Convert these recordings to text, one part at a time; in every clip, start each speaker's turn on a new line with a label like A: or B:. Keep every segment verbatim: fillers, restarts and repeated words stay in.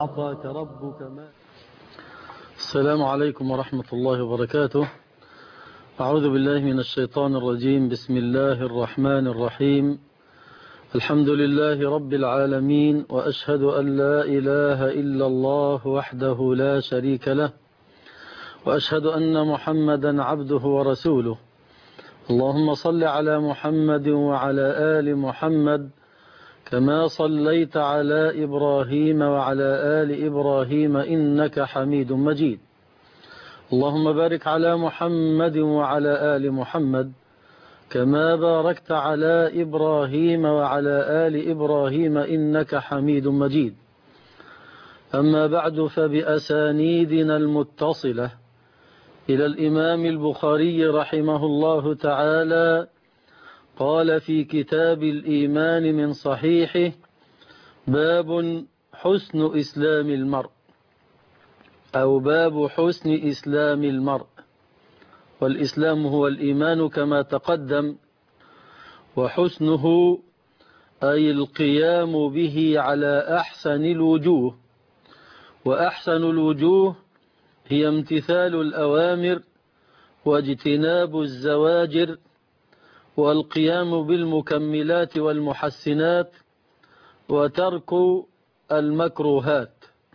A: أعطاك ربك ما. السلام عليكم ورحمة الله وبركاته. أعوذ بالله من الشيطان الرجيم. بسم الله الرحمن الرحيم. الحمد لله رب العالمين، وأشهد أن لا إله إلا الله وحده لا شريك له، وأشهد أن محمدا عبده ورسوله. اللهم صل على محمد وعلى آل محمد كما صليت على إبراهيم وعلى آل إبراهيم إنك حميد مجيد. اللهم بارك على محمد وعلى آل محمد كما باركت على إبراهيم وعلى آل إبراهيم إنك حميد مجيد. أما بعد، فبأسانيدنا المتصلة إلى الإمام البخاري رحمه الله تعالى قال في كتاب الإيمان من صحيحه: باب حسن إسلام المرء، أو باب حسن إسلام المرء. والإسلام هو الإيمان كما تقدم، وحسنه أي القيام به على أحسن الوجوه، وأحسن الوجوه هي امتثال الأوامر واجتناب الزواجر والقيام بالمكملات والمحسنات وترك المكروهات.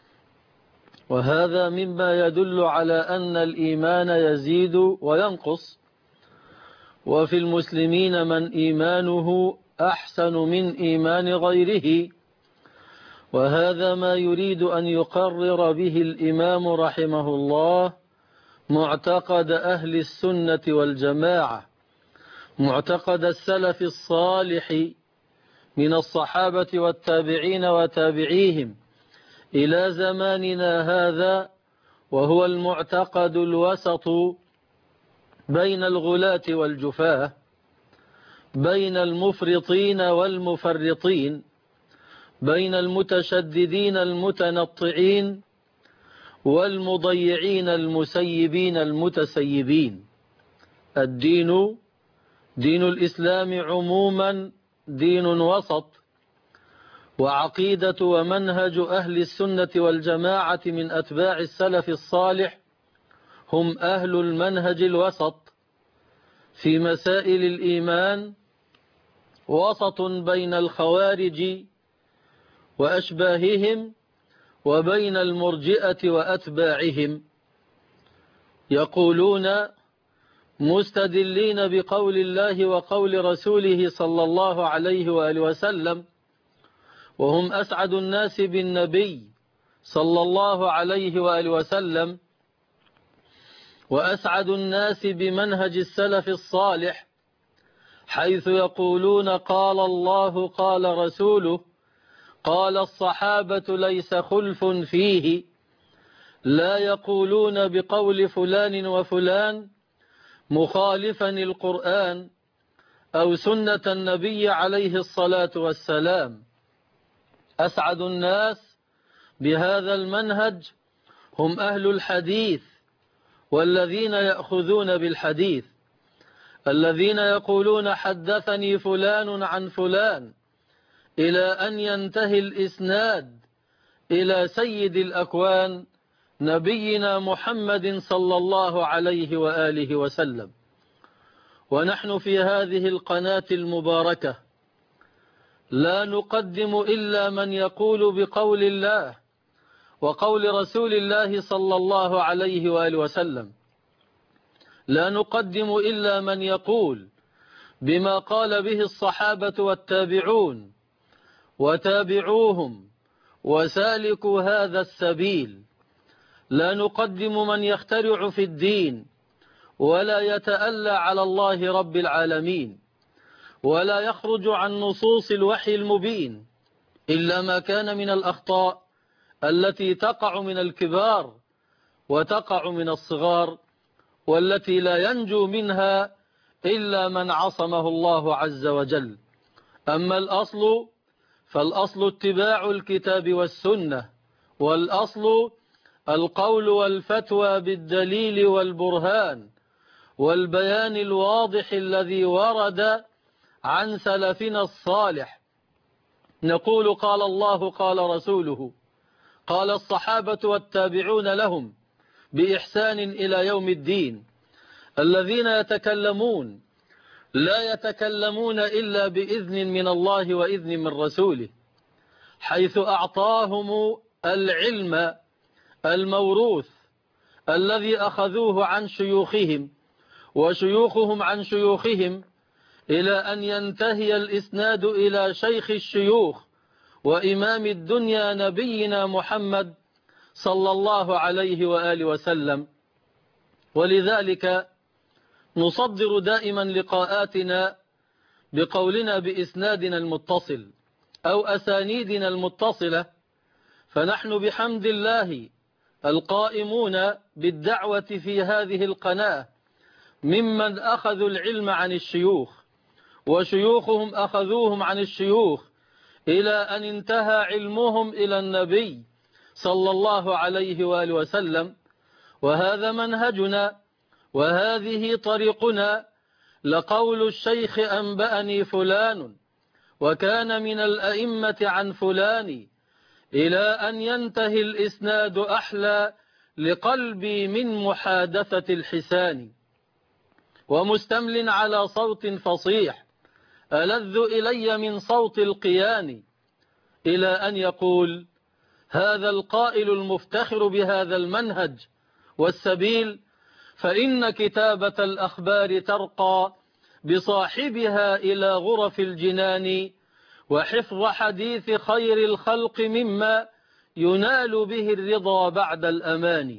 A: وهذا مما يدل على أن الإيمان يزيد وينقص، وفي المسلمين من إيمانه أحسن من إيمان غيره. وهذا ما يريد أن يقرر به الإمام رحمه الله معتقد أهل السنة والجماعة، معتقد السلف الصالح من الصحابة والتابعين وتابعيهم إلى زماننا هذا، وهو المعتقد الوسط بين الغلاة والجفاة، بين المفرطين والمفرطين، بين المتشددين المتنطعين والمضيعين المسيبين المتسيبين. الدين دين الإسلام عموما دين وسط، وعقيدة ومنهج أهل السنة والجماعة من أتباع السلف الصالح هم أهل المنهج الوسط في مسائل الإيمان، وسط بين الخوارج وأشباههم وبين المرجئة وأتباعهم. يقولون مستدلين بقول الله وقول رسوله صلى الله عليه وآله وسلم، وهم أسعد الناس بالنبي صلى الله عليه وآله وسلم، وأسعد الناس بمنهج السلف الصالح، حيث يقولون قال الله قال رسوله قال الصحابة ليس خلف فيه. لا يقولون بقول فلان وفلان مخالفا القرآن أو سنة النبي عليه الصلاة والسلام. أسعد الناس بهذا المنهج هم أهل الحديث، والذين يأخذون بالحديث، الذين يقولون حدثني فلان عن فلان، إلى أن ينتهي الإسناد إلى سيد الأكوان نبينا محمد صلى الله عليه وآله وسلم. ونحن في هذه القناة المباركة لا نقدم إلا من يقول بقول الله وقول رسول الله صلى الله عليه وآله وسلم، لا نقدم إلا من يقول بما قال به الصحابة والتابعون وتابعوهم وسالكوا هذا السبيل. لا نقدم من يخترع في الدين ولا يتألى على الله رب العالمين، ولا يخرج عن نصوص الوحي المبين إلا ما كان من الأخطاء التي تقع من الكبار وتقع من الصغار، والتي لا ينجو منها إلا من عصمه الله عز وجل. أما الأصل فالأصل اتباع الكتاب والسنة، والأصل القول والفتوى بالدليل والبرهان والبيان الواضح الذي ورد عن سلفنا الصالح. نقول قال الله قال رسوله، قال الصحابة والتابعون لهم بإحسان إلى يوم الدين الذين يتكلمون لا يتكلمون إلا بإذن من الله وإذن من رسوله، حيث أعطاهم العلم الموروث الذي أخذوه عن شيوخهم وشيوخهم عن شيوخهم، إلى أن ينتهي الإسناد إلى شيخ الشيوخ وإمام الدنيا نبينا محمد صلى الله عليه وآله وسلم. ولذلك نصدر دائما لقاءاتنا بقولنا بإسنادنا المتصل أو أسانيدنا المتصلة، فنحن بحمد الله القائمون بالدعوة في هذه القناة ممن أخذوا العلم عن الشيوخ وشيوخهم أخذوهم عن الشيوخ، إلى أن انتهى علمهم إلى النبي صلى الله عليه وآله وسلم. وهذا منهجنا وهذه طريقنا، لقول الشيخ أنبأني فلان وكان من الأئمة عن فلان، إلى أن ينتهي الإسناد أحلى لقلبي من محادثة الحسان، ومستمل على صوت فصيح ألذ إلي من صوت القيان، إلى أن يقول هذا القائل المفتخر بهذا المنهج والسبيل: فإن كتابة الأخبار ترقى بصاحبها إلى غرف الجنان، وحفظ حديث خير الخلق مما ينال به الرضا بعد الأمان.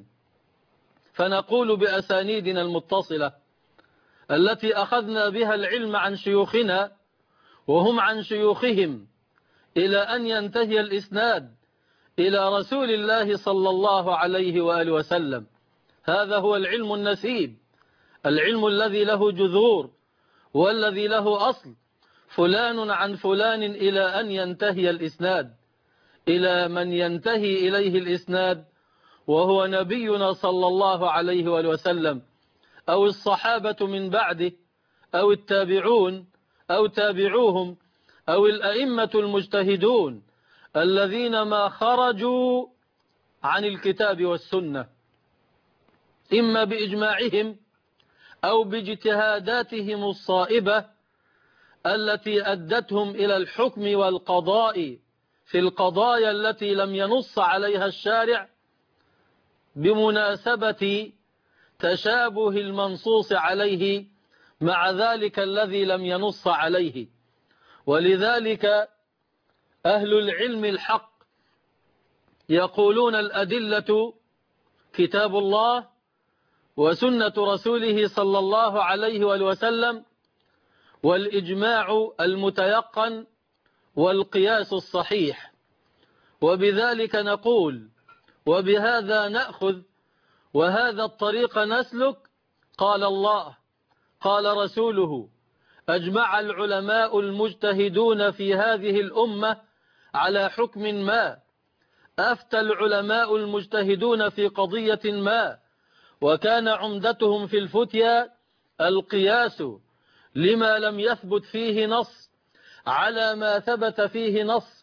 A: فنقول بأسانيدنا المتصلة التي أخذنا بها العلم عن شيوخنا وهم عن شيوخهم، إلى أن ينتهي الإسناد إلى رسول الله صلى الله عليه وآله وسلم. هذا هو العلم النسيب، العلم الذي له جذور والذي له أصل، فلان عن فلان، إلى أن ينتهي الإسناد إلى من ينتهي إليه الإسناد وهو نبينا صلى الله عليه وآله وسلم، أو الصحابة من بعده، أو التابعون أو تابعوهم، أو الأئمة المجتهدون الذين ما خرجوا عن الكتاب والسنة، إما بإجماعهم أو باجتهاداتهم الصائبة التي أدتهم إلى الحكم والقضاء في القضايا التي لم ينص عليها الشارع بمناسبة تشابه المنصوص عليه مع ذلك الذي لم ينص عليه. ولذلك أهل العلم الحق يقولون الأدلة كتاب الله وسنة رسوله صلى الله عليه وآله وسلم، والإجماع المتيقن، والقياس الصحيح. وبذلك نقول وبهذا نأخذ وهذا الطريق نسلك. قال الله قال رسوله، أجمع العلماء المجتهدون في هذه الأمة على حكم ما، أفتى العلماء المجتهدون في قضية ما، وكان عمدتهم في الفتيا القياس لما لم يثبت فيه نص على ما ثبت فيه نص.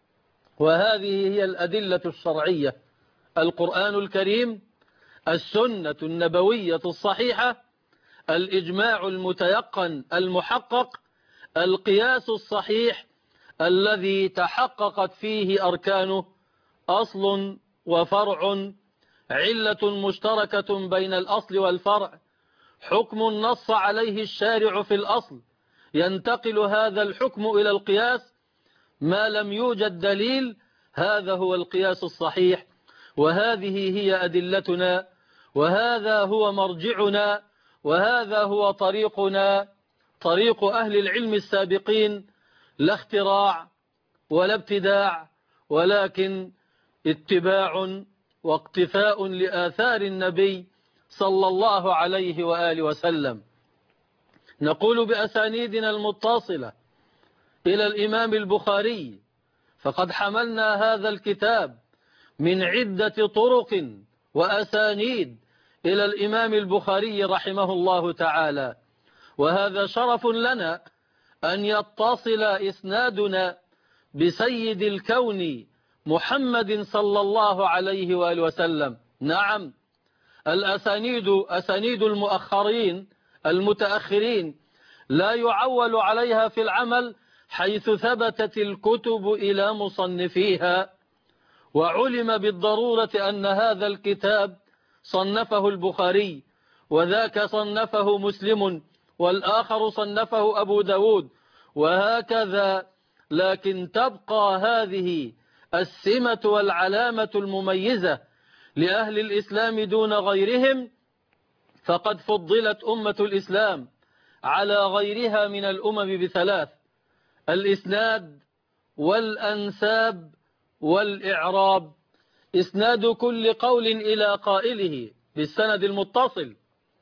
A: وهذه هي الأدلة الشرعية: القرآن الكريم، السنة النبوية الصحيحة، الإجماع المتيقن المحقق، القياس الصحيح الذي تحققت فيه أركانه: أصل وفرع، علة مشتركة بين الأصل والفرع، حكم نص عليه الشارع في الأصل، ينتقل هذا الحكم إلى القياس ما لم يوجد دليل. هذا هو القياس الصحيح، وهذه هي أدلتنا، وهذا هو مرجعنا، وهذا هو طريقنا، طريق أهل العلم السابقين، لا اختراع ولا ابتداع، ولكن اتباع واقتفاء لآثار النبي صلى الله عليه وآله وسلم. نقول بأسانيدنا المتصلة إلى الإمام البخاري، فقد حملنا هذا الكتاب من عدة طرق وأسانيد إلى الإمام البخاري رحمه الله تعالى، وهذا شرف لنا أن يتصل إسنادنا بسيد الكون محمد صلى الله عليه وآله وسلم. نعم، الأسانيد أسانيد المؤخرين المتأخرين لا يعول عليها في العمل، حيث ثبتت الكتب إلى مصنفيها، وعلم بالضرورة أن هذا الكتاب صنفه البخاري، وذاك صنفه مسلم، والآخر صنفه أبو داود، وهكذا. لكن تبقى هذه السمة والعلامة المميزة لأهل الإسلام دون غيرهم، فقد فضلت أمة الإسلام على غيرها من الأمم بثلاث: الإسناد والأنساب والإعراب. إسناد كل قول إلى قائله بالسند المتصل،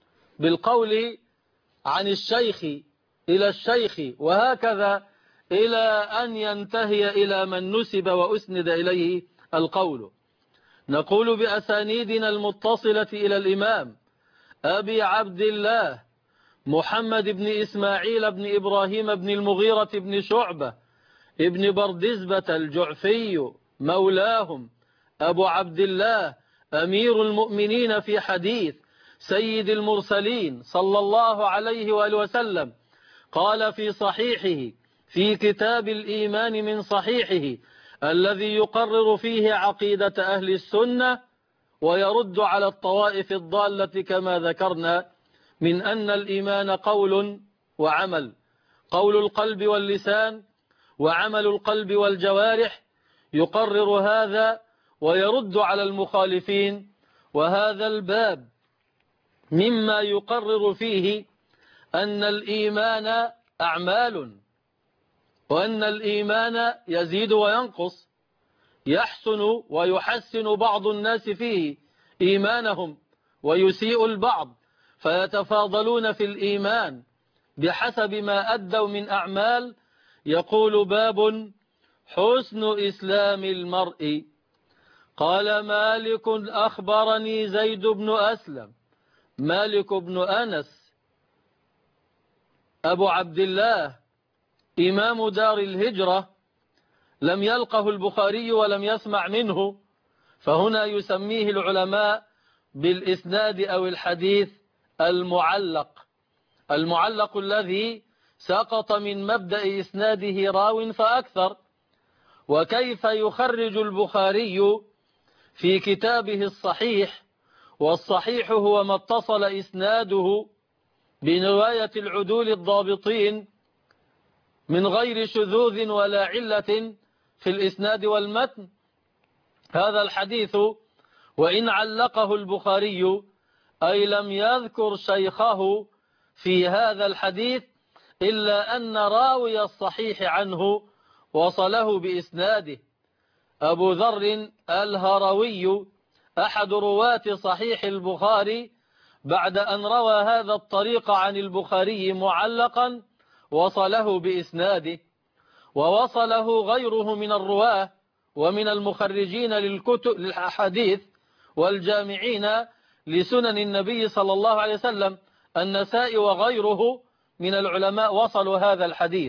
A: بالقول عن الشيخ إلى الشيخ، وهكذا إلى أن ينتهي إلى من نسب وأسند إليه القول. نقول بأسانيدنا المتصلة إلى الإمام أبي عبد الله محمد بن إسماعيل بن إبراهيم بن المغيرة بن شعبة ابن بردزبة الجعفي مولاهم، أبو عبد الله أمير المؤمنين في حديث سيد المرسلين صلى الله عليه وآله وسلم، قال في صحيحه في كتاب الإيمان من صحيحه الذي يقرر فيه عقيدة أهل السنة ويرد على الطوائف الضالة كما ذكرنا، من أن الإيمان قول وعمل، قول القلب واللسان وعمل القلب والجوارح، يقرر هذا ويرد على المخالفين. وهذا الباب مما يقرر فيه أن الإيمان أعمال، وأن الإيمان يزيد وينقص، يحسن ويحسن بعض الناس فيه إيمانهم ويسيء البعض، فيتفاضلون في الإيمان بحسب ما أدوا من أعمال. يقول باب حسن إسلام المرء. قال مالك أخبرني زيد بن أسلم، مالك بن أنس أبو عبد الله إمام دار الهجرة، لم يلقه البخاري ولم يسمع منه، فهنا يسميه العلماء بالإسناد أو الحديث المعلق، المعلق الذي سقط من مبدأ إسناده راو فأكثر. وكيف يخرج البخاري في كتابه الصحيح، والصحيح هو ما اتصل إسناده برواية العدول الضابطين من غير شذوذ ولا علة في الإسناد والمتن، هذا الحديث وإن علقه البخاري أي لم يذكر شيخه في هذا الحديث، إلا أن راوي الصحيح عنه وصله بإسناده. أبو ذر الهروي أحد رواة صحيح البخاري، بعد أن روى هذا الطريق عن البخاري معلقا وصله بإسناده، ووصله غيره من الرواه ومن المخرجين للكتب للأحاديث والجامعين لسنن النبي صلى الله عليه وسلم، النسائي وغيره من العلماء وصلوا هذا الحديث.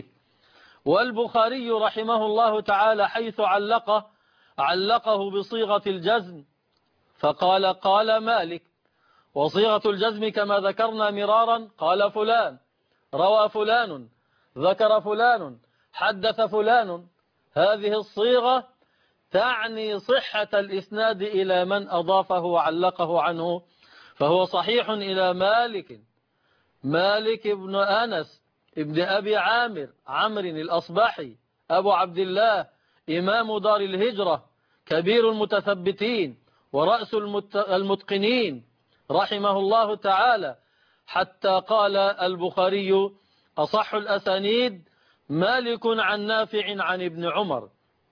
A: والبخاري رحمه الله تعالى حيث علقه علقه بصيغة الجزم، فقال قال مالك، وصيغة الجزم كما ذكرنا مرارا قال فلان، روى فلان، ذكر فلان، حدث فلان. هذه الصيغة تعني صحة الإسناد إلى من أضافه وعلقه عنه، فهو صحيح إلى مالك، مالك بن أنس ابن أبي عامر عمرو الأصبحي أبو عبد الله إمام دار الهجرة، كبير المتثبتين ورأس المتقنين رحمه الله تعالى، حتى قال البخاري أصح الأسانيد مالك عن نافع عن ابن عمر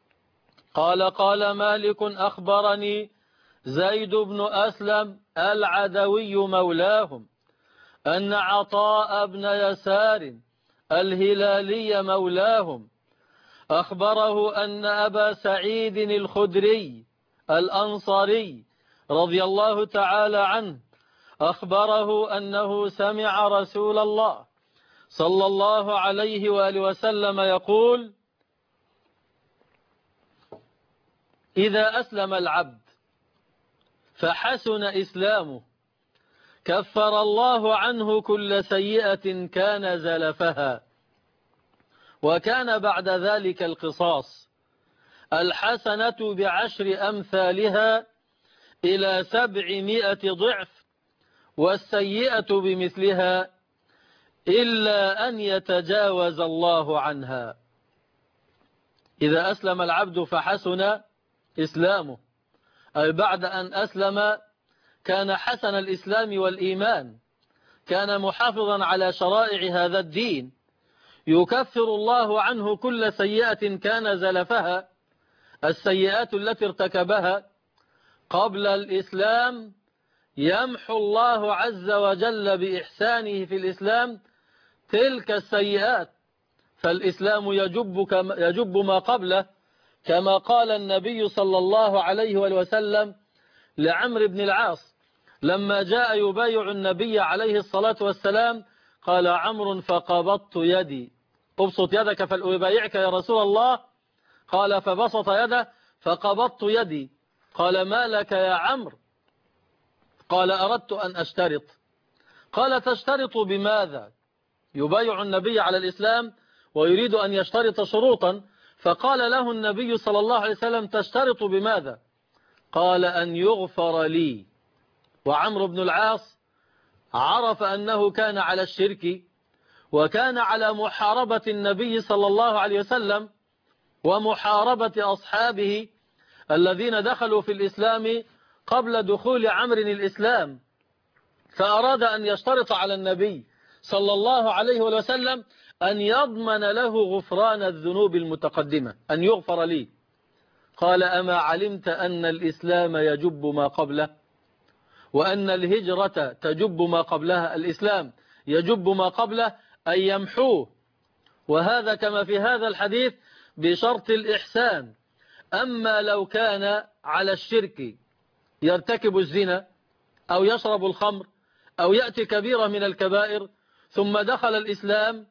A: قال قال مالك أخبرني زيد بن أسلم العدوي مولاهم أن عطاء بن يسار الهلالي مولاهم أخبره أن أبا سعيد الخدري الأنصاري رضي الله تعالى عنه أخبره أنه سمع رسول الله صلى الله عليه وآله وسلم يقول: إذا أسلم العبد فحسن إسلامه كفر الله عنه كل سيئة كان زلفها، وكان بعد ذلك القصاص، الحسنة بعشر أمثالها إلى سبعمائة ضعف، والسيئة بمثلها إلا أن يتجاوز الله عنها. إذا أسلم العبد فحسن إسلامه، أي بعد أن أسلم كان حسن الإسلام والإيمان، كان محافظا على شرائع هذا الدين، يكفر الله عنه كل سيئة كان زلفها، السيئات التي ارتكبها قبل الإسلام يمحو الله عز وجل بإحسانه في الإسلام تلك السيئات، فالإسلام يجب, كما يجب ما قبله، كما قال النبي صلى الله عليه وسلم لعمرو بن العاص لما جاء يبايع النبي عليه الصلاة والسلام، قال عمرو فقبضت يدي، ابسط يدك فلأبايعك يا رسول الله، قال فبسط يده فقبضت يدي، قال ما لك يا عمرو؟ قال أردت أن أشترط. قال تشترط بماذا؟ يبايع النبي على الإسلام ويريد أن يشترط شروطا، فقال له النبي صلى الله عليه وسلم تشترط بماذا؟ قال أن يغفر لي. وعمرو بن العاص عرف أنه كان على الشرك، وكان على محاربة النبي صلى الله عليه وسلم ومحاربة أصحابه الذين دخلوا في الإسلام قبل دخول عمرو الإسلام، فأراد أن يشترط على النبي صلى الله عليه وسلم أن يضمن له غفران الذنوب المتقدمة، أن يغفر لي. قال أما علمت أن الإسلام يجب ما قبله، وأن الهجرة تجب ما قبلها، الإسلام يجب ما قبله أن يمحوه، وهذا كما في هذا الحديث بشرط الإحسان. أما لو كان على الشرك يرتكب الزنا أو يشرب الخمر أو يأتي كبيرة من الكبائر ثم دخل الإسلام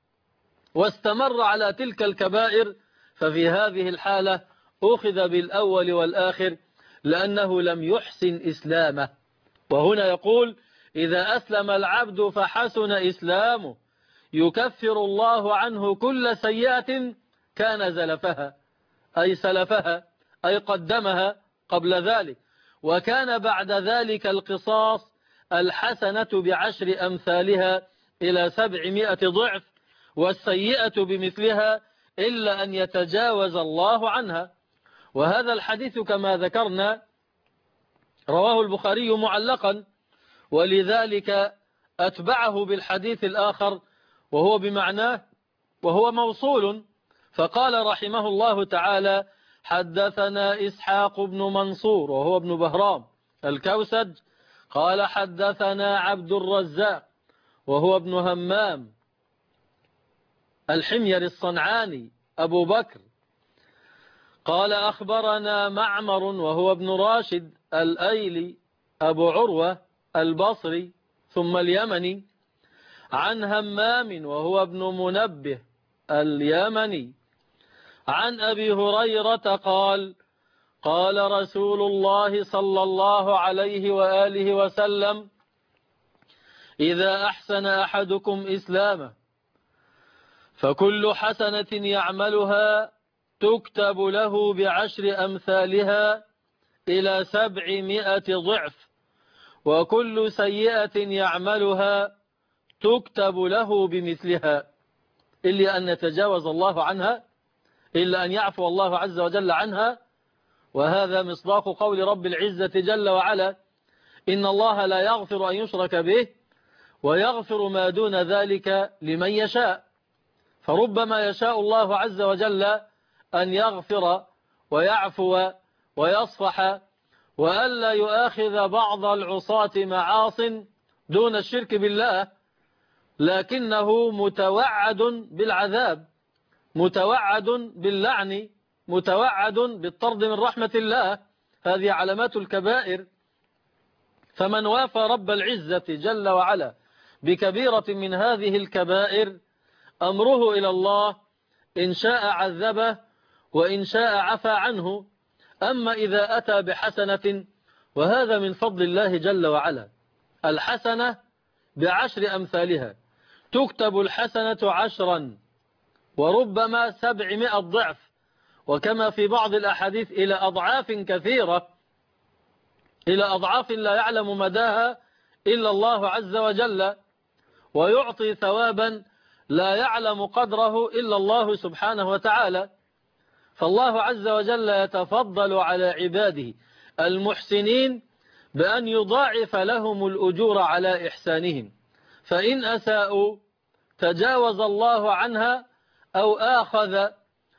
A: واستمر على تلك الكبائر، ففي هذه الحالة أخذ بالأول والآخر لأنه لم يحسن إسلامه. وهنا يقول إذا أسلم العبد فحسن إسلامه يكفر الله عنه كل سيئة كان زلفها، أي سلفها، أي قدمها قبل ذلك، وكان بعد ذلك القصاص، الحسنة بعشر أمثالها إلى سبعمائة ضعف، والسيئة بمثلها إلا أن يتجاوز الله عنها. وهذا الحديث كما ذكرنا رواه البخاري معلقا، ولذلك أتبعه بالحديث الآخر وهو بمعناه وهو موصول، فقال رحمه الله تعالى حدثنا إسحاق بن منصور وهو ابن بهرام الكوسج قال حدثنا عبد الرزاق وهو ابن همام الحمير الصنعاني أبو بكر قال أخبرنا معمر وهو ابن راشد الأيلي أبو عروة البصري ثم اليمني عن همام وهو ابن منبه اليمني عن أبي هريرة قال قال رسول الله صلى الله عليه وآله وسلم إذا أحسن أحدكم إسلامه فكل حسنة يعملها تكتب له بعشر أمثالها إلى سبعمائة ضعف، وكل سيئة يعملها تكتب له بمثلها إلا أن يتجاوز الله عنها، إلا أن يعفو الله عز وجل عنها. وهذا مصداق قول رب العزة جل وعلا إن الله لا يغفر أن يشرك به ويغفر ما دون ذلك لمن يشاء، فربما يشاء الله عز وجل أن يغفر ويعفو ويصفح وألا يؤاخذ بعض العصاة معاص دون الشرك بالله، لكنه متوعد بالعذاب، متوعد باللعن، متوعد بالطرد من رحمة الله. هذه علامات الكبائر. فمن وافى رب العزة جل وعلا بكبيرة من هذه الكبائر أمره إلى الله، إن شاء عذبه وإن شاء عفى عنه. أما إذا أتى بحسنة، وهذا من فضل الله جل وعلا، الحسنة بعشر أمثالها، تكتب الحسنة عشرا وربما سبعمائة ضعف، وكما في بعض الأحاديث إلى أضعاف كثيرة، إلى أضعاف لا يعلم مداها إلا الله عز وجل، ويعطي ثوابا لا يعلم قدره إلا الله سبحانه وتعالى. فالله عز وجل يتفضل على عباده المحسنين بأن يضاعف لهم الأجور على إحسانهم، فإن أساءوا تجاوز الله عنها أو آخذ،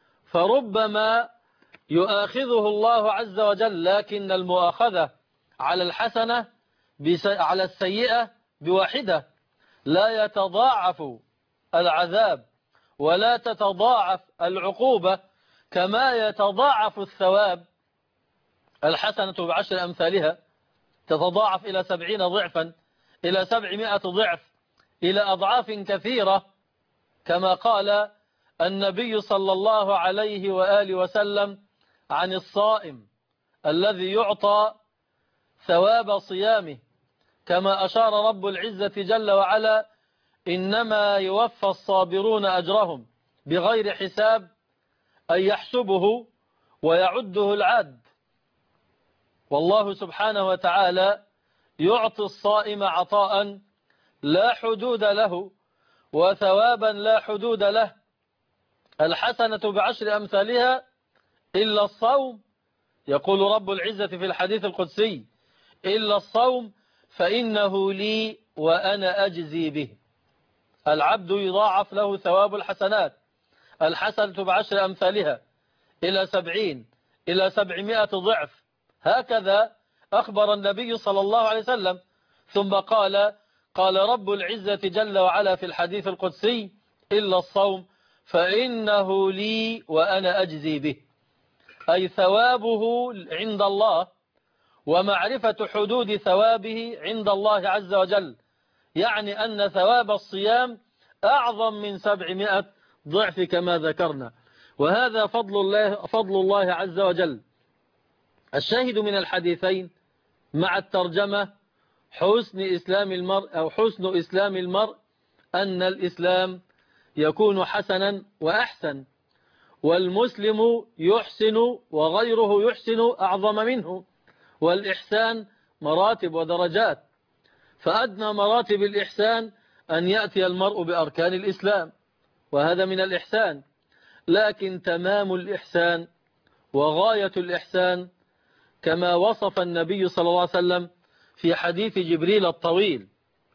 A: فربما يؤاخذه الله عز وجل، لكن المؤاخذة على الحسنة على السيئة بواحدة، لا يتضاعف العذاب ولا تتضاعف العقوبة كما يتضاعف الثواب. الحسنة بعشر أمثالها تتضاعف إلى سبعين ضعفا، إلى سبعمائة ضعف، إلى أضعاف كثيرة، كما قال النبي صلى الله عليه وآله وسلم عن الصائم الذي يعطى ثواب صيامه، كما أشار رب العزة جل وعلا: إنما يوفى الصابرون أجرهم بغير حساب، أن يحسبه ويعده العد. والله سبحانه وتعالى يعطي الصائم عطاء لا حدود له وثوابا لا حدود له. الحسنة بعشر أمثالها إلا الصوم، يقول رب العزة في الحديث القدسي: إلا الصوم فإنه لي وأنا أجزي به. العبد يضاعف له ثواب الحسنات، الحسنة بعشر أمثالها إلى سبعين إلى سبعمائة ضعف، هكذا أخبر النبي صلى الله عليه وسلم. ثم قال قال رب العزة جل وعلا في الحديث القدسي: إلا الصوم فإنه لي وأنا أجزي به، أي ثوابه عند الله ومعرفة حدود ثوابه عند الله عز وجل، يعني أن ثواب الصيام أعظم من سبعمائة ضعف كما ذكرنا، وهذا فضل الله, فضل الله عز وجل. الشاهد من الحديثين مع الترجمة حسن إسلام المرء أو حسن إسلام المرء أن الإسلام يكون حسنا وأحسن، والمسلم يحسن وغيره يحسن أعظم منه، والإحسان مراتب ودرجات، فأدنى مراتب الإحسان أن يأتي المرء بأركان الإسلام، وهذا من الإحسان، لكن تمام الإحسان وغاية الإحسان كما وصف النبي صلى الله عليه وسلم في حديث جبريل الطويل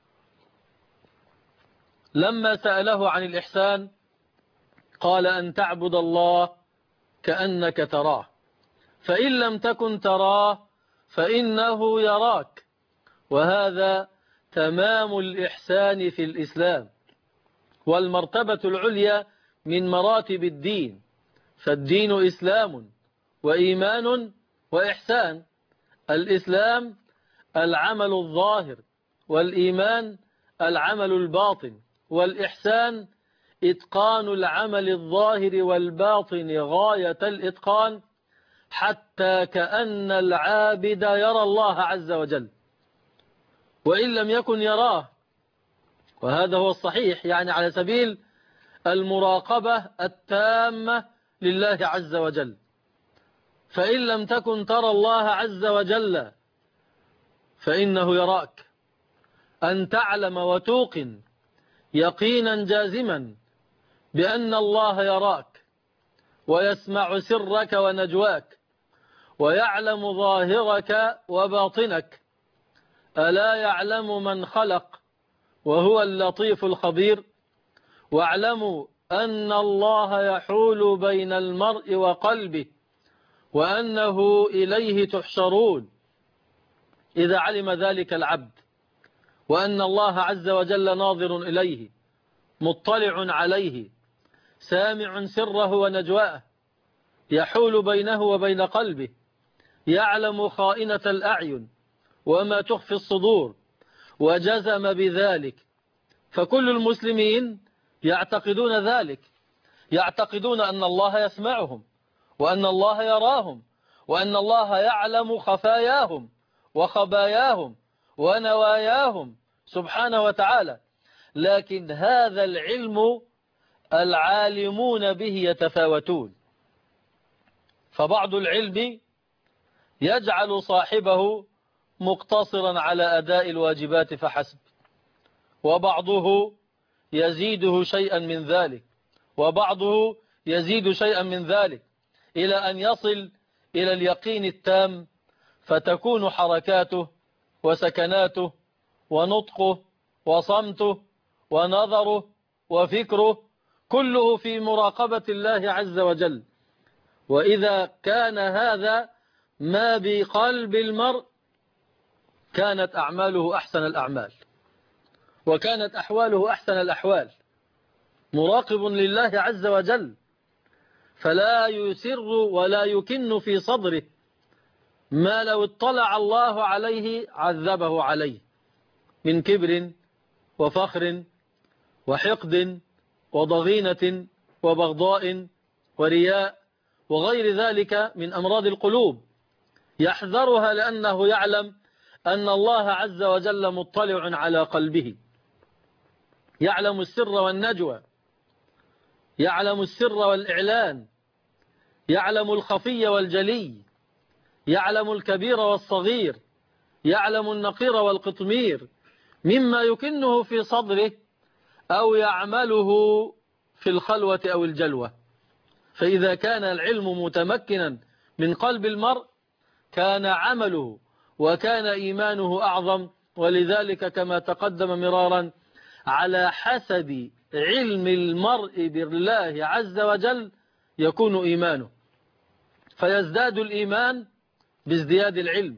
A: لما سأله عن الإحسان، قال: أن تعبد الله كأنك تراه، فإن لم تكن تراه فإنه يراك. وهذا تمام الإحسان في الإسلام، والمرتبة العليا من مراتب الدين، فالدين إسلام وإيمان وإحسان. الإسلام العمل الظاهر، والإيمان العمل الباطن، والإحسان إتقان العمل الظاهر والباطن غاية الإتقان، حتى كأن العابد يرى الله عز وجل وإن لم يكن يراه، وهذا هو الصحيح، يعني على سبيل المراقبة التامة لله عز وجل. فإن لم تكن ترى الله عز وجل فإنه يراك، أن تعلم وتوقن يقينا جازما بأن الله يراك ويسمع سرك ونجواك ويعلم ظاهرك وباطنك. ألا يعلم من خلق وهو اللطيف الخبير؟ واعلموا أن الله يحول بين المرء وقلبه وأنه إليه تحشرون. إذا علم ذلك العبد وأن الله عز وجل ناظر إليه مطلع عليه سامع سره ونجواه، يحول بينه وبين قلبه، يعلم خائنة الأعين وما تخفي الصدور، وجزم بذلك. فكل المسلمين يعتقدون ذلك، يعتقدون أن الله يسمعهم وأن الله يراهم وأن الله يعلم خفاياهم وخباياهم ونواياهم سبحانه وتعالى، لكن هذا العلم العالمون به يتفاوتون، فبعض العلم يجعل صاحبه مقتصرا على أداء الواجبات فحسب، وبعضه يزيده شيئا من ذلك، وبعضه يزيد شيئا من ذلك، إلى أن يصل إلى اليقين التام، فتكون حركاته وسكناته ونطقه وصمته ونظره وفكره كله في مراقبة الله عز وجل. وإذا كان هذا ما بقلب المرء كانت أعماله أحسن الأعمال، وكانت أحواله أحسن الأحوال، مراقب لله عز وجل، فلا يسر ولا يكن في صدره ما لو اطلع الله عليه عذبه عليه من كبر وفخر وحقد وضغينة وبغضاء ورياء وغير ذلك من أمراض القلوب، يحذرها لأنه يعلم أن الله عز وجل مطلع على قلبه، يعلم السر والنجوى، يعلم السر والإعلان، يعلم الخفي والجلي، يعلم الكبير والصغير، يعلم النقير والقطمير مما يكنه في صدره أو يعمله في الخلوة أو الجلوة. فإذا كان العلم متمكنا من قلب المرء كان عمله وكان إيمانه أعظم، ولذلك كما تقدم مرارا على حسب علم المرء بالله عز وجل يكون إيمانه، فيزداد الإيمان بازدياد العلم،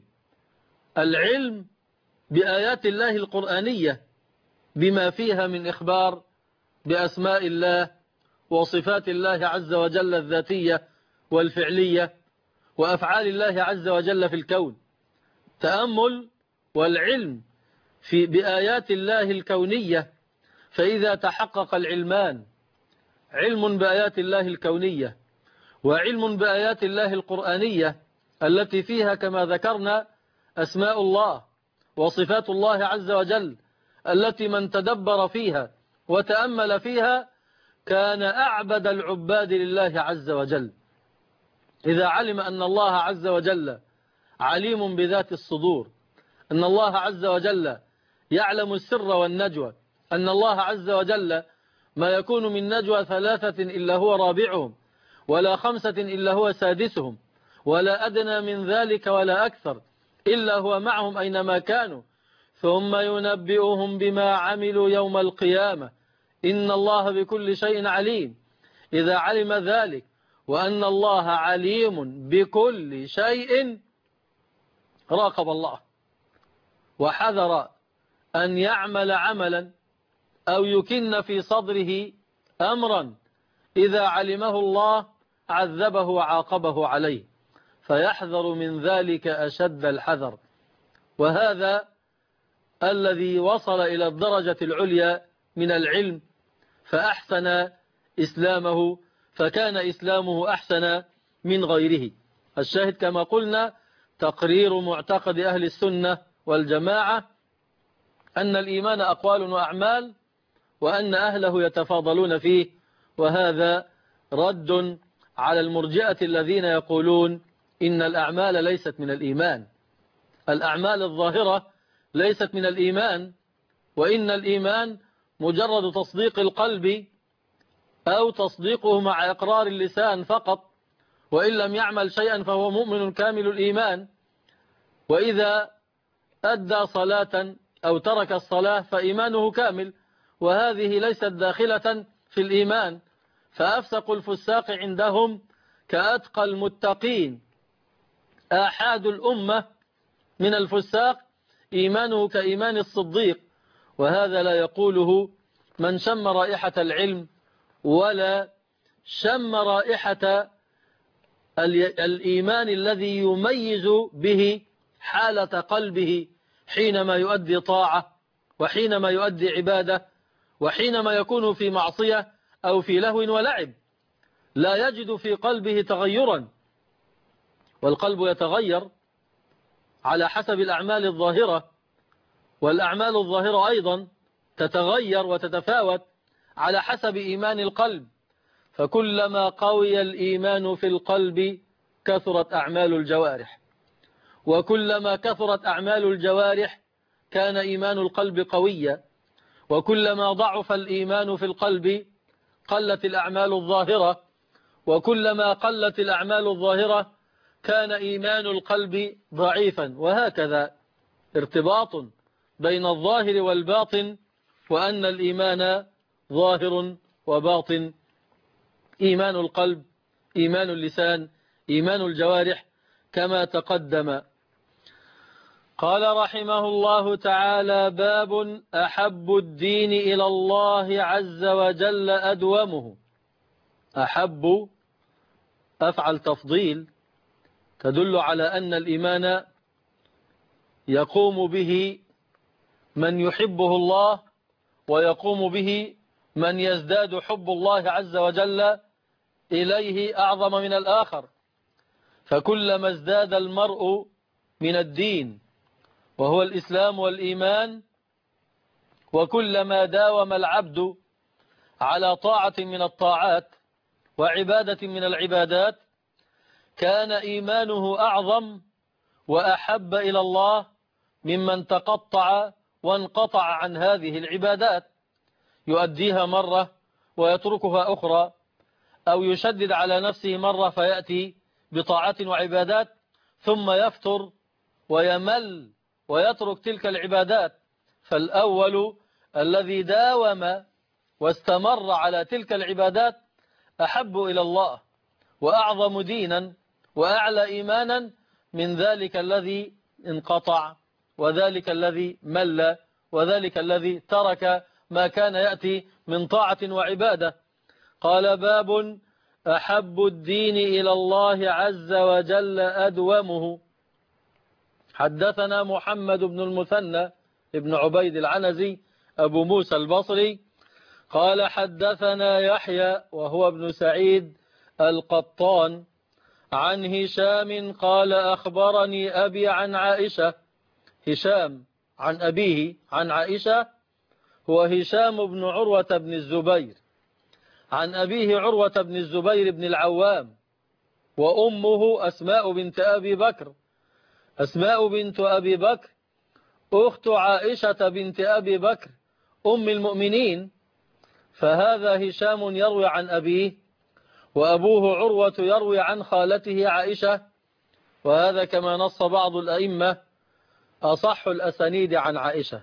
A: العلم بآيات الله القرآنية بما فيها من إخبار بأسماء الله وصفات الله عز وجل الذاتية والفعلية وأفعال الله عز وجل في الكون، تأمل والعلم في بآيات الله الكونية. فإذا تحقق العلمان، علم بآيات الله الكونية وعلم بآيات الله القرآنية التي فيها كما ذكرنا أسماء الله وصفات الله عز وجل، التي من تدبر فيها وتأمل فيها كان أعبد العباد لله عز وجل. إذا علم أن الله عز وجل عليم بذات الصدور، أن الله عز وجل يعلم السر والنجوى، أن الله عز وجل ما يكون من نجوى ثلاثة إلا هو رابعهم، ولا خمسة إلا هو سادسهم، ولا أدنى من ذلك ولا أكثر إلا هو معهم أينما كانوا، ثم ينبئهم بما عملوا يوم القيامة، إن الله بكل شيء عليم. إذا علم ذلك وأن الله عليم بكل شيء راقب الله، وحذر أن يعمل عملا أو يكن في صدره أمرا إذا علمه الله عذبه وعاقبه عليه، فيحذر من ذلك أشد الحذر. وهذا الذي وصل إلى الدرجة العليا من العلم فأحسن إسلامه، فكان إسلامه أحسن من غيره. الشاهد كما قلنا تقرير معتقد أهل السنة والجماعة أن الإيمان أقوال وأعمال، وأن أهله يتفاضلون فيه، وهذا رد على المرجئة الذين يقولون إن الأعمال ليست من الإيمان. الأعمال الظاهرة ليست من الإيمان، وإن الإيمان مجرد تصديق القلب أو تصديقه مع إقرار اللسان فقط، وإن لم يعمل شيئا فهو مؤمن كامل الإيمان. وإذا أدى صلاة أو ترك الصلاة فإيمانه كامل، وهذه ليست داخلة في الإيمان. فأفسق الفساق عندهم كأتقى المتقين، آحاد الأمة من الفساق إيمانه كإيمان الصديق، وهذا لا يقوله من شم رائحة العلم ولا شم رائحة الإيمان الذي يميز به حالة قلبه حينما يؤدي طاعة وحينما يؤدي عبادة وحينما يكون في معصية أو في لهو ولعب، لا يجد في قلبه تغيرا والقلب يتغير على حسب الأعمال الظاهرة، والأعمال الظاهرة أيضا تتغير وتتفاوت على حسب إيمان القلب، فكلما قوي الإيمان في القلب كثرت أعمال الجوارح، وكلما كثرت أعمال الجوارح كان إيمان القلب قويا، وكلما ضعف الإيمان في القلب قلت الأعمال الظاهرة، وكلما قلت الأعمال الظاهرة كان إيمان القلب ضعيفا، وهكذا ارتباط بين الظاهر والباطن، وأن الإيمان ظاهر وباطن، إيمان القلب، إيمان اللسان، إيمان الجوارح كما تقدم. قال رحمه الله تعالى: باب أحب الدين إلى الله عز وجل أدومه. أحب أفعل تفضيل تدل على أن الإيمان يقوم به من يحبه الله، ويقوم به من يزداد حب الله عز وجل إليه أعظم من الآخر، فكلما ازداد المرء من الدين وهو الإسلام والإيمان، وكلما داوم العبد على طاعة من الطاعات وعبادة من العبادات كان إيمانه أعظم وأحب إلى الله ممن تقطع وانقطع عن هذه العبادات، يؤديها مرة ويتركها أخرى، أو يشدد على نفسه مرة فيأتي بطاعات وعبادات ثم يفتر ويمل ويترك تلك العبادات. فالأول الذي داوم واستمر على تلك العبادات أحب إلى الله وأعظم دينا وأعلى إيمانا من ذلك الذي انقطع، وذلك الذي مل، وذلك الذي ترك ما كان يأتي من طاعة وعبادة. قال: باب أحب الدين إلى الله عز وجل أدومه. حدثنا محمد بن المثنى ابن عبيد العنزي أبو موسى البصري قال: حدثنا يحيى وهو ابن سعيد القطان عن هشام قال: أخبرني أبي عن عائشة. هشام عن أبيه عن عائشة هو هشام بن عروة بن الزبير، عن أبيه عروة بن الزبير بن العوام، وأمه أسماء بنت أبي بكر. أسماء بنت أبي بكر أخت عائشة بنت أبي بكر أم المؤمنين، فهذا هشام يروي عن أبيه، وأبوه عروة يروي عن خالته عائشة، وهذا كما نص بعض الأئمة أصح الأسانيد عن عائشة،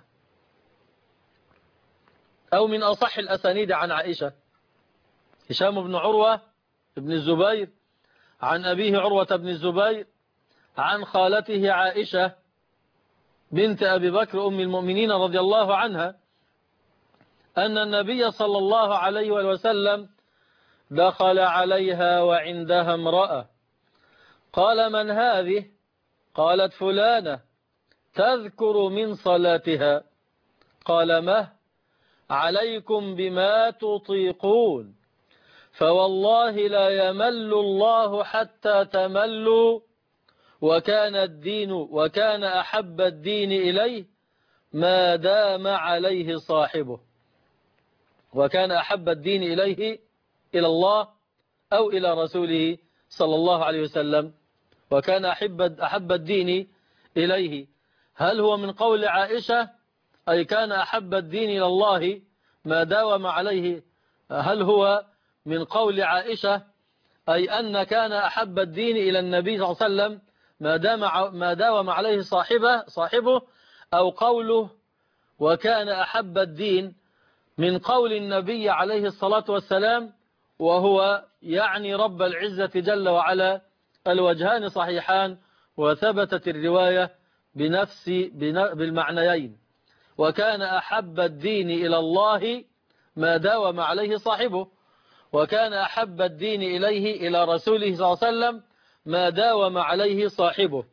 A: أو من أصح الأسانيد عن عائشة. هشام بن عروة بن الزبير عن أبيه عروة بن الزبير عن خالته عائشة بنت أبي بكر أم المؤمنين رضي الله عنها أن النبي صلى الله عليه وسلم دخل عليها وعندها امرأة، قال: من هذه؟ قالت: فلانة تذكر من صلاتها. قال: مه عليكم بما تطيقون، فوالله لا يمل الله حتى تملوا، وكان الدين وكان أحب الدين إليه ما دام عليه صاحبه. وكان أحب الدين إليه إلى الله أو إلى رسوله صلى الله عليه وسلم، وكان أحب, أحب الدين إليه. هل هو من قول عائشة أي كان أحب الدين إلى الله ما داوم عليه؟ هل هو من قول عائشة أي أن كان أحب الدين إلى النبي صلى الله عليه وسلم ما دام ما داوم عليه صاحبه صاحبه أو قوله وكان أحب الدين من قول النبي عليه الصلاة والسلام، وهو يعني رب العزة جل وعلا؟ الوجهان صحيحان، وثبتت الرواية بنفس بالمعنيين. وكان أحب الدين إلى الله ما داوم عليه صاحبه، وكان أحب الدين إليه إلى رسوله صلى الله عليه وسلم ما داوم عليه صاحبه.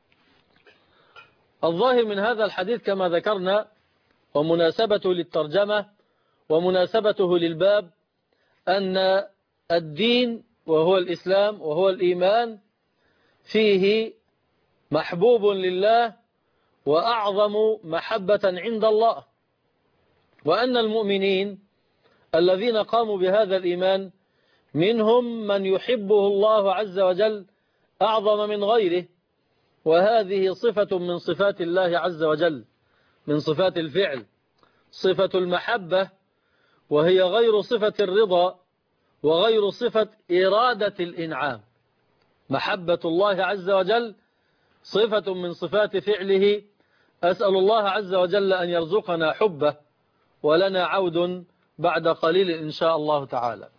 A: الظاهر من هذا الحديث كما ذكرنا، ومناسبته للترجمة ومناسبته للباب، أن الدين وهو الإسلام وهو الإيمان فيه محبوب لله وأعظم محبة عند الله، وأن المؤمنين الذين قاموا بهذا الإيمان منهم من يحبه الله عز وجل أعظم من غيره، وهذه صفة من صفات الله عز وجل، من صفات الفعل، صفة المحبة، وهي غير صفة الرضا وغير صفة إرادة الإنعام. محبة الله عز وجل صفة من صفات فعله. أسأل الله عز وجل أن يرزقنا حبه، ولنا عود بعد قليل إن شاء الله تعالى.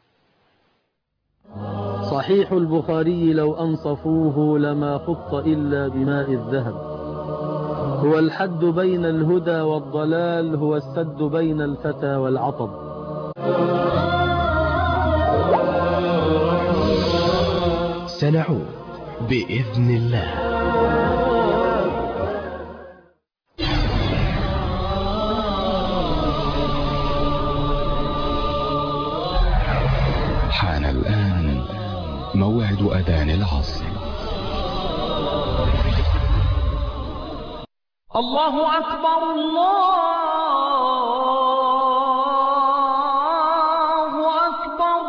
A: صحيح البخاري لو أنصفوه لما خط إلا بماء الذهب، هو الحد بين الهدى والضلال، هو السد بين الفتى والعطب.
B: سنعود بإذن الله. حان الآن موعد أذان العصر.
C: الله أكبر، الله أكبر،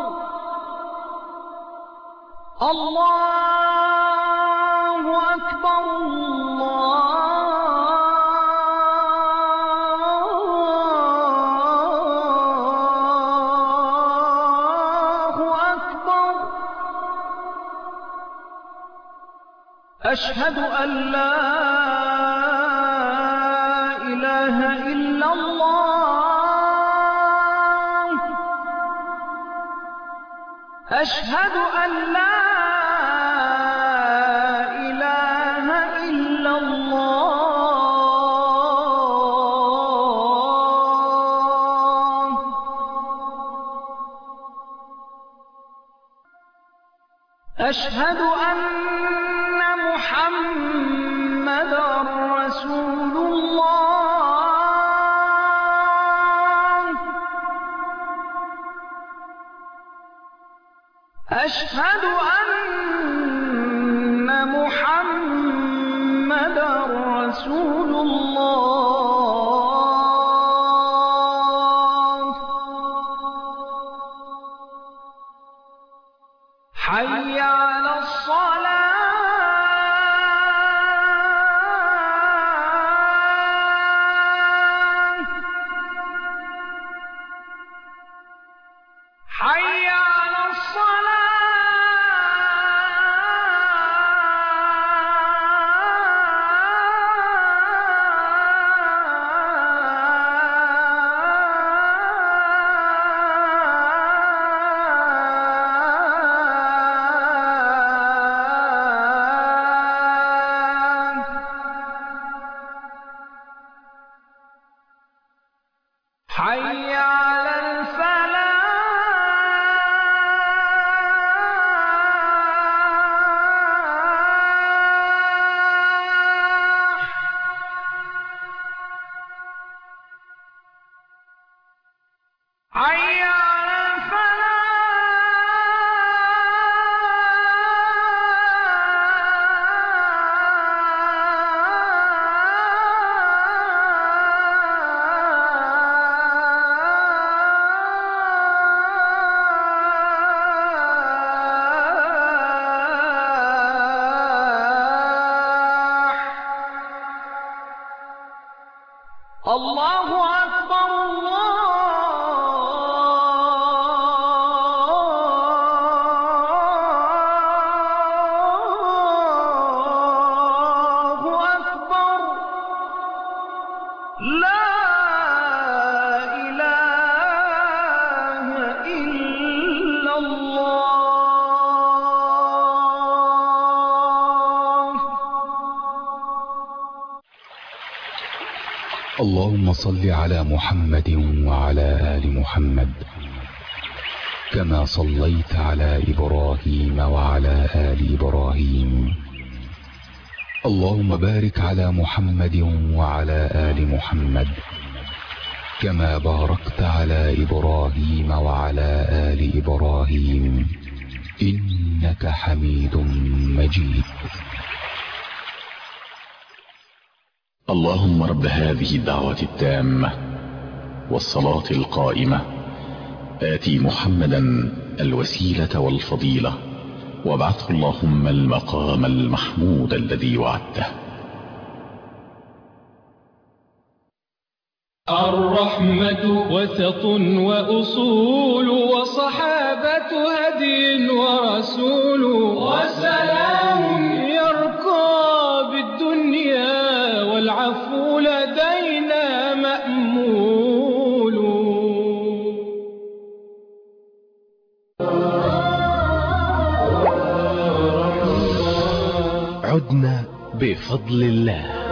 C: الله أكبر، الله أكبر. أشهد أن لا إله إلا الله، أشهد أن لا إله إلا الله، أشهد أن محمدا رسول الله، أشهد أن محمدا رسول الله. حي على الصلاة، حي على الصلاة. حي على الفلاح، حي على الله أكبر، الله أكبر، لا إله إلا الله.
B: اللهم صل على محمد وعلى آل محمد كما صليت على إبراهيم وعلى آل إبراهيم. اللهم بارك على محمد وعلى آل محمد كما باركت على إبراهيم وعلى آل إبراهيم إنك حميد مجيد. اللهم رب هذه الدعوة التامة والصلاة القائمة آتي محمدا الوسيلة والفضيلة وابعثه اللهم المقام المحمود الذي وعدته.
D: الرحمة وسط وأصول وصحابة هدي ورسول وسلام يرقى بالدنيا والعفو لدينا مأمول.
E: عدنا بفضل الله.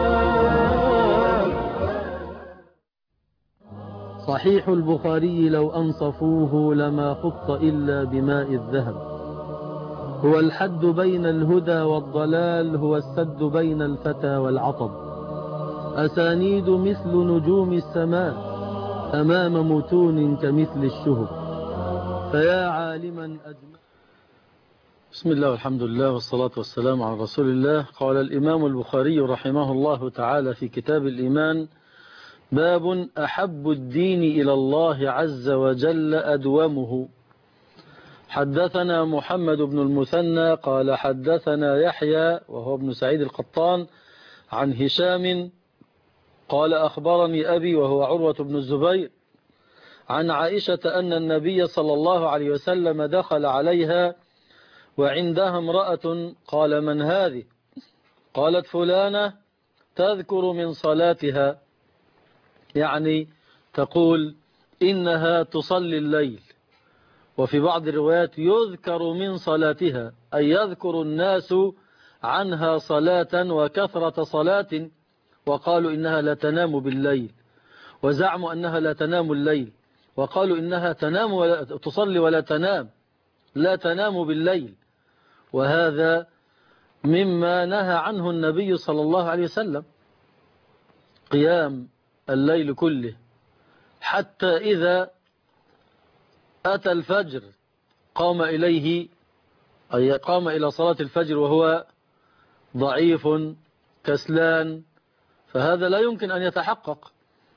A: صحيح البخاري لو أنصفوه لما خط إلا بماء الذهب. هو الحد بين الهدى والضلال، هو السد بين الفتى والعطب. أسانيد مثل نجوم السماء أمام متون كمثل الشهب. فيا عالما أجمع. بسم الله والحمد لله والصلاة والسلام على رسول الله. قال الإمام البخاري رحمه الله تعالى في كتاب الإيمان: باب أحب الدين إلى الله عز وجل أدومه. حدثنا محمد بن المثنى قال حدثنا يحيى وهو ابن سعيد القطان عن هشام قال أخبرني أبي وهو عروة بن الزبير عن عائشة أن النبي صلى الله عليه وسلم دخل عليها وعندها امرأة. قال: من هذه؟ قالت: فلانة تذكر من صلاتها، يعني تقول إنها تصلي الليل. وفي بعض الروايات يذكر من صلاتها، أي يذكر الناس عنها صلاة وكثرة صلاة، وقالوا إنها لا تنام بالليل، وزعموا أنها لا تنام الليل، وقالوا إنها تنام ولا تصلي ولا تنام، لا تنام بالليل. وهذا مما نهى عنه النبي صلى الله عليه وسلم، قيام الليل كله، حتى إذا أتى الفجر قام إليه، أي قام إلى صلاة الفجر وهو ضعيف كسلان، فهذا لا يمكن أن يتحقق.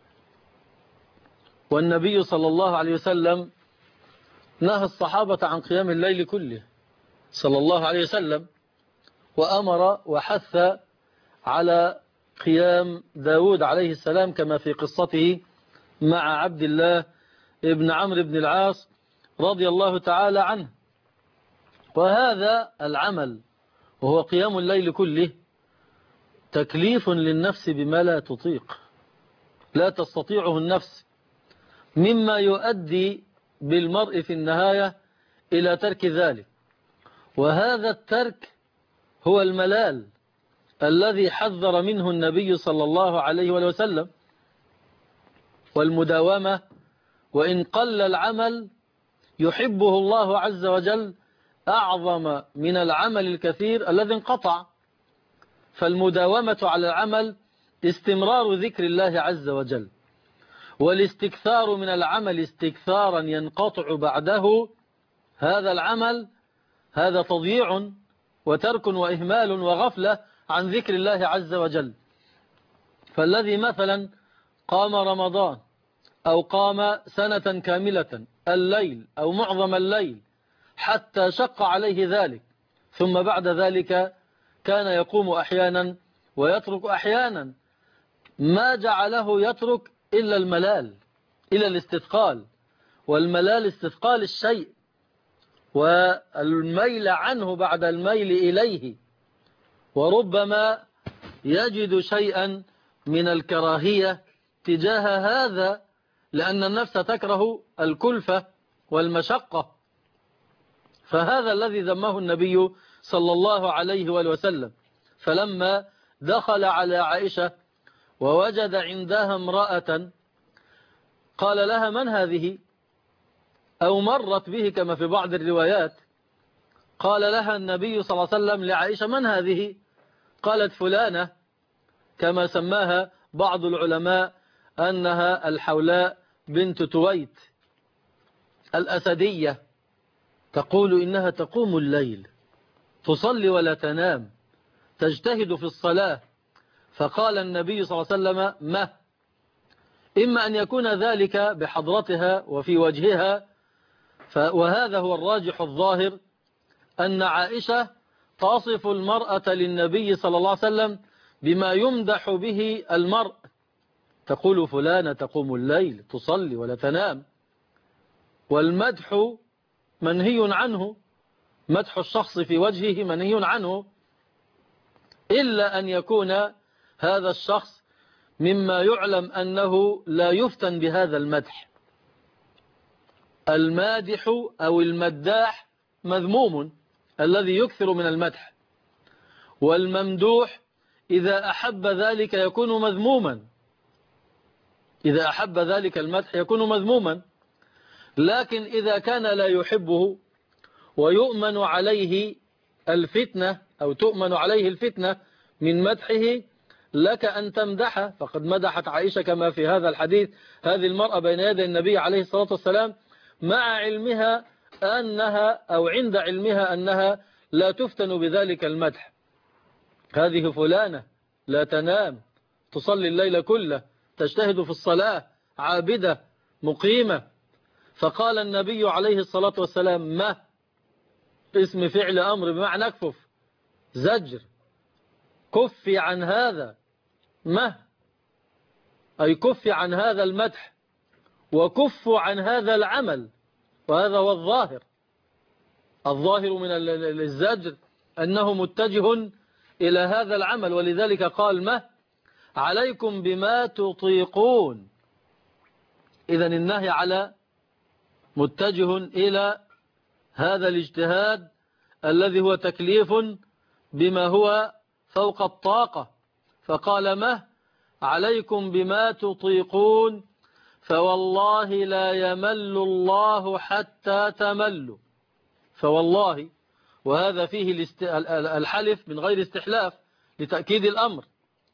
A: والنبي صلى الله عليه وسلم نهى الصحابة عن قيام الليل كله صلى الله عليه وسلم، وأمر وحث على قيام داود عليه السلام كما في قصته مع عبد الله ابن عمرو بن العاص رضي الله تعالى عنه. وهذا العمل وهو قيام الليل كله تكليف للنفس بما لا تطيق، لا تستطيعه النفس، مما يؤدي بالمرء في النهاية إلى ترك ذلك. وهذا الترك هو الملال الذي حذر منه النبي صلى الله عليه وسلم. والمداومة وإن قل العمل يحبه الله عز وجل أعظم من العمل الكثير الذي انقطع. فالمداومة على العمل استمرار ذكر الله عز وجل، والاستكثار من العمل استكثارا ينقطع بعده هذا العمل، هذا تضييع وترك وإهمال وغفلة عن ذكر الله عز وجل. فالذي مثلا قام رمضان أو قام سنة كاملة الليل أو معظم الليل حتى شق عليه ذلك، ثم بعد ذلك كان يقوم أحيانا ويترك أحيانا، ما جعله يترك إلا الملال، إلا الاستثقال. والملال استثقال الشيء والميل عنه بعد الميل إليه، وربما يجد شيئا من الكراهية تجاه هذا، لأن النفس تكره الكلفة والمشقة. فهذا الذي ذمه النبي صلى الله عليه وسلم. فلما دخل على عائشة ووجد عندها امرأة قال لها: من هذه؟ أو مرت به كما في بعض الروايات. قال لها النبي صلى الله عليه وسلم لعائشة: من هذه؟ قالت: فلانة، كما سماها بعض العلماء أنها الحولاء بنت تويت الأسدية، تقول إنها تقوم الليل، تصلي ولا تنام، تجتهد في الصلاة، فقال النبي صلى الله عليه وسلم ما، إما أن يكون ذلك بحضرتها وفي وجهها، وهذا هو الراجح الظاهر، أن عائشة تصف المرأة للنبي صلى الله عليه وسلم بما يمدح به المرء، تقول فلانة تقوم الليل تصلي ولا تنام، والمدح منهي عنه، مدح الشخص في وجهه منهي عنه، إلا أن يكون هذا الشخص مما يعلم أنه لا يفتن بهذا المدح. المادح أو المداح مذموم، الذي يكثر من المدح، والممدوح إذا أحب ذلك يكون مذموما، إذا أحب ذلك المدح يكون مذموما. لكن إذا كان لا يحبه ويؤمن عليه الفتنة أو تؤمن عليه الفتنة من مدحه، لك أن تمدحه. فقد مدحت عائشة كما في هذا الحديث هذه المرأة بين يدي النبي عليه الصلاة والسلام، مع علمها أنها أو عند علمها أنها لا تفتن بذلك المدح. هذه فلانة لا تنام، تصلي الليل كله، تجتهد في الصلاة، عابدة مقيمة. فقال النبي عليه الصلاة والسلام ما، اسم فعل أمر بمعنى اكفف، زجر، كفي عن هذا، ما أي كفي عن هذا المدح وكف عن هذا العمل. وهذا هو الظاهر، الظاهر من الزجر أنه متجه إلى هذا العمل، ولذلك قال ما عليكم بما تطيقون. إذن النهي على متجه إلى هذا الاجتهاد الذي هو تكليف بما هو فوق الطاقة. فقال ما عليكم بما تطيقون فوالله لا يمل الله حتى تملوا. فوالله، وهذا فيه الحلف من غير استحلاف لتأكيد الأمر،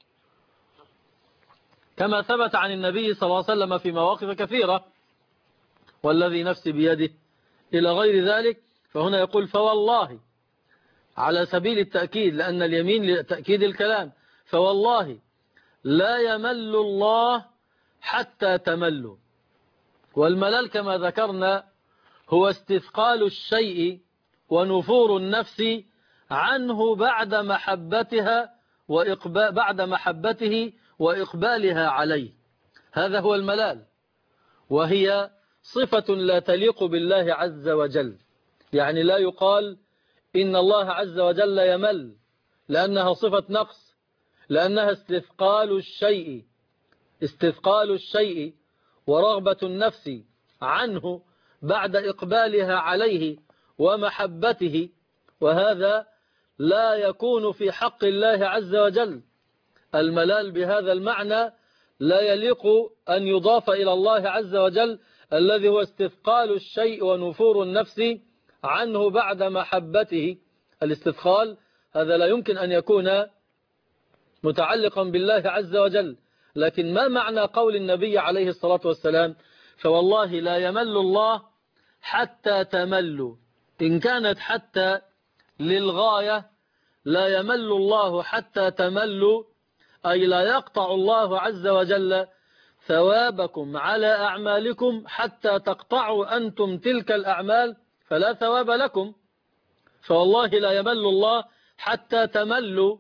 A: كما ثبت عن النبي صلى الله عليه وسلم في مواقف كثيرة، والذي نفسي بيده إلى غير ذلك. فهنا يقول فوالله على سبيل التأكيد، لأن اليمين لتأكيد الكلام. فوالله لا يمل الله حتى تملوا. والملل كما ذكرنا هو استثقال الشيء ونفور النفس عنه بعد محبتها وإقبال بعد محبته وإقبالها عليه، هذا هو الملال، وهي صفة لا تليق بالله عز وجل. يعني لا يقال إن الله عز وجل يمل، لأنها صفة نقص، لأنها استثقال الشيء، استثقال الشيء ورغبة النفس عنه بعد إقبالها عليه ومحبته، وهذا لا يكون في حق الله عز وجل. الملال بهذا المعنى لا يليق أن يضاف إلى الله عز وجل، الذي هو استثقال الشيء ونفور النفس عنه بعد محبته. الاستثقال هذا لا يمكن أن يكون متعلقا بالله عز وجل. لكن ما معنى قول النبي عليه الصلاة والسلام فوالله لا يمل الله حتى تملوا؟ إن كانت حتى للغاية لا يمل الله حتى تملوا، أي لا يقطع الله عز وجل ثوابكم على أعمالكم حتى تقطعوا أنتم تلك الأعمال فلا ثواب لكم. فوالله لا يمل الله حتى تملوا،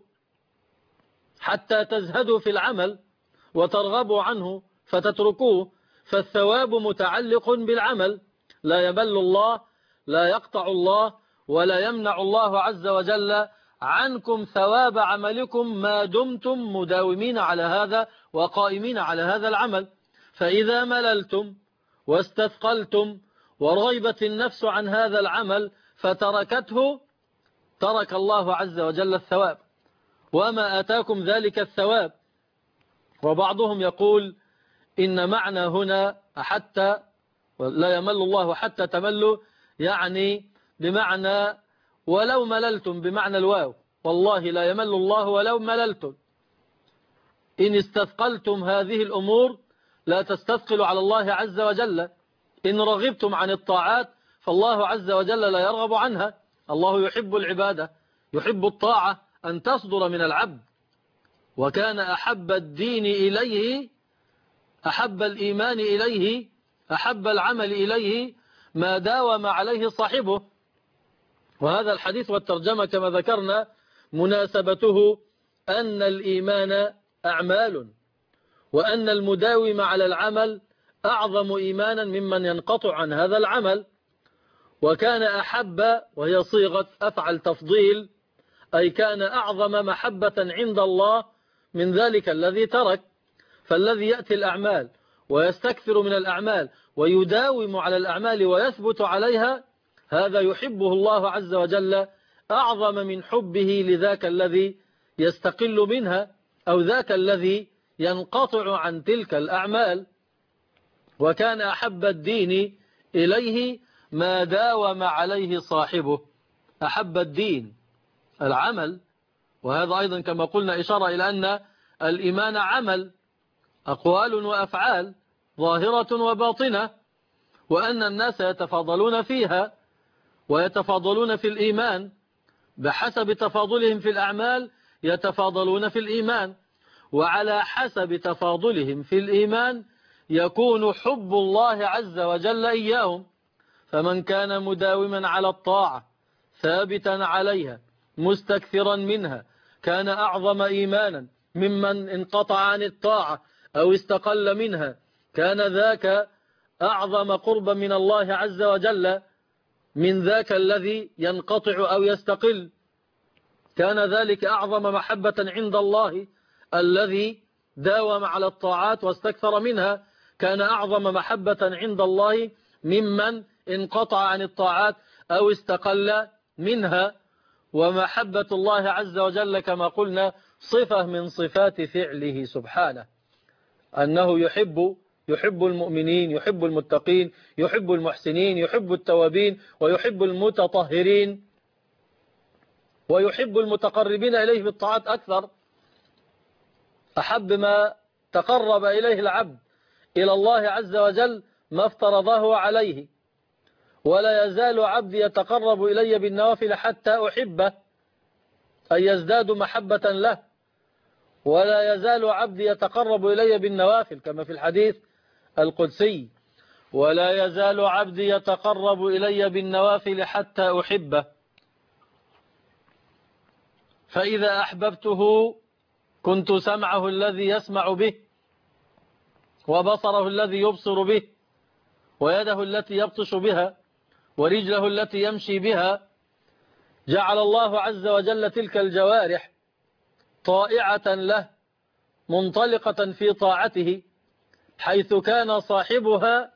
A: حتى تزهدوا في العمل وترغبوا عنه فتتركوه، فالثواب متعلق بالعمل. لا يمل الله، لا يقطع الله ولا يمنع الله عز وجل عنكم ثواب عملكم ما دمتم مداومين على هذا وقائمين على هذا العمل. فإذا مللتم واستثقلتم ورغبت النفس عن هذا العمل فتركته، ترك الله عز وجل الثواب وما آتاكم ذلك الثواب. وبعضهم يقول إن معنى هنا حتى لا يمل الله حتى تملوا، يعني بمعنى ولو مللتم، بمعنى الواو، والله لا يمل الله ولو مللتم. إن استثقلتم هذه الأمور لا تستثقلوا على الله عز وجل. إن رغبتم عن الطاعات فالله عز وجل لا يرغب عنها. الله يحب العبادة، يحب الطاعة أن تصدر من العبد، وكان أحب الدين إليه، أحب الإيمان إليه، أحب العمل إليه ما داوم عليه صاحبه. وهذا الحديث والترجمة كما ذكرنا مناسبته أن الإيمان أعمال، وأن المداوم على العمل أعظم إيمانا ممن ينقطع عن هذا العمل. وكان أحب وهي صيغة أفعل تفضيل، أي كان أعظم محبة عند الله من ذلك الذي ترك. فالذي يأتي الأعمال ويستكثر من الأعمال ويداوم على الأعمال ويثبت عليها، هذا يحبه الله عز وجل أعظم من حبه لذاك الذي يستقل منها أو ذاك الذي ينقطع عن تلك الأعمال. وكان أحب الدين إليه ما داوم عليه صاحبه. أحب الدين العمل، وهذا أيضا كما قلنا إشارة إلى أن الإيمان عمل، أقوال وأفعال ظاهرة وباطنة، وأن الناس يتفاضلون فيها ويتفاضلون في الإيمان بحسب تفاضلهم في الأعمال، يتفاضلون في الإيمان، وعلى حسب تفاضلهم في الإيمان يكون حب الله عز وجل إياهم. فمن كان مداوما على الطاعة ثابتا عليها مستكثرا منها كان أعظم إيمانا ممن انقطع عن الطاعة أو استقل منها، كان ذاك أعظم قربا من الله عز وجل من ذاك الذي ينقطع أو يستقل. كان ذلك أعظم محبة عند الله الذي داوم على الطاعات واستكثر منها، كان أعظم محبة عند الله ممن انقطع عن الطاعات أو استقل منها. ومحبة الله عز وجل كما قلنا صفة من صفات فعله سبحانه، أنه يحب يحب المؤمنين، يحب المتقين، يحب المحسنين، يحب التوابين، ويحب المتطهرين، ويحب المتقربين إليه بالطاعات أكثر. أحب ما تقرب إليه العبد إلى الله عز وجل ما افترضه عليه. ولا يزال عبدي يتقرب إلي بالنوافل حتى أحبه، أي يزداد محبة له. ولا يزال عبدي يتقرب إلي بالنوافل كما في الحديث القدسي: ولا يزال عبدي يتقرب إلي بالنوافل حتى أحبه. فإذا أحببته كنت سمعه الذي يسمع به، وبصره الذي يبصر به، ويده التي يبطش بها، ورجله التي يمشي بها. جعل الله عز وجل تلك الجوارح طائعة له منطلقة في طاعته، حيث كان صاحبها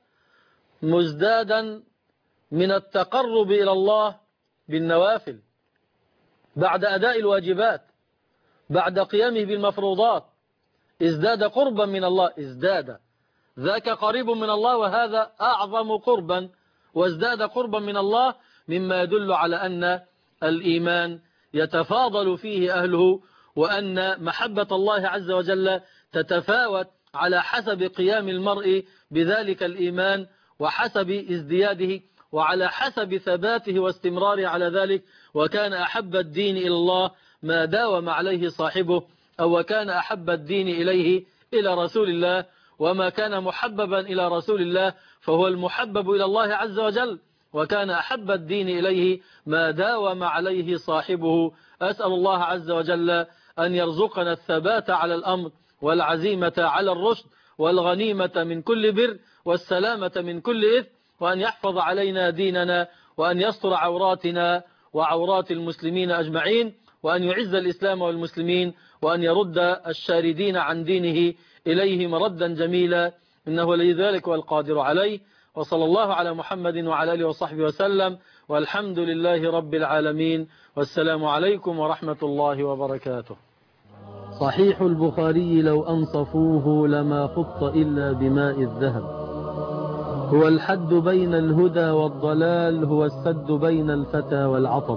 A: مزدادا من التقرب إلى الله بالنوافل بعد أداء الواجبات، بعد قيامه بالمفروضات، ازداد قربا من الله. ازداد ذاك قريب من الله، وهذا أعظم قربا، وازداد قربا من الله، مما يدل على أن الإيمان يتفاضل فيه أهله، وأن محبة الله عز وجل تتفاوت على حسب قيام المرء بذلك الإيمان وحسب ازدياده وعلى حسب ثباته واستمراره على ذلك. وكان أحب الدين إلى الله ما داوم عليه صاحبه، أو وكان أحب الدين إليه إلى رسول الله. وما كان محببا إلى رسول الله فهو المحبب إلى الله عز وجل. وكان أحب الدين إليه ما داوم عليه صاحبه. أسأل الله عز وجل أن يرزقنا الثبات على الأمر، والعزيمة على الرشد، والغنيمة من كل بر، والسلامة من كل إثم، وأن يحفظ علينا ديننا، وأن يستر عوراتنا وعورات المسلمين أجمعين، وأن يعز الإسلام والمسلمين، وأن يرد الشاردين عن دينه إليه مردا جميلا، إنه ولي ذلك والقادر عليه. وصلى الله على محمد وعلى آله وصحبه وسلم، والحمد لله رب العالمين، والسلام عليكم ورحمة الله وبركاته. صحيح البخاري لو أنصفوه لما خط إلا بماء الذهب، هو الحد بين الهدى والضلال، هو السد بين الفتى والعطب.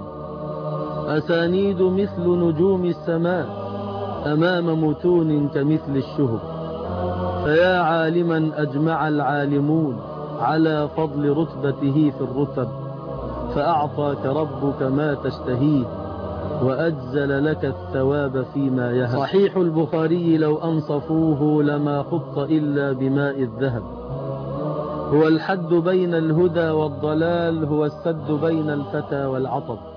A: أسانيد مثل نجوم السماء أمام متون كمثل الشهب، فيا عالما أجمع العالمون على فضل رتبته في الرتب، فأعطاك ربك ما تشتهيه وأجزل لك الثواب فيما يهب. صحيح البخاري لو أنصفوه لما خط إلا بماء الذهب. هو الحد بين الهدى والضلال، هو السد بين الفتى والعطب.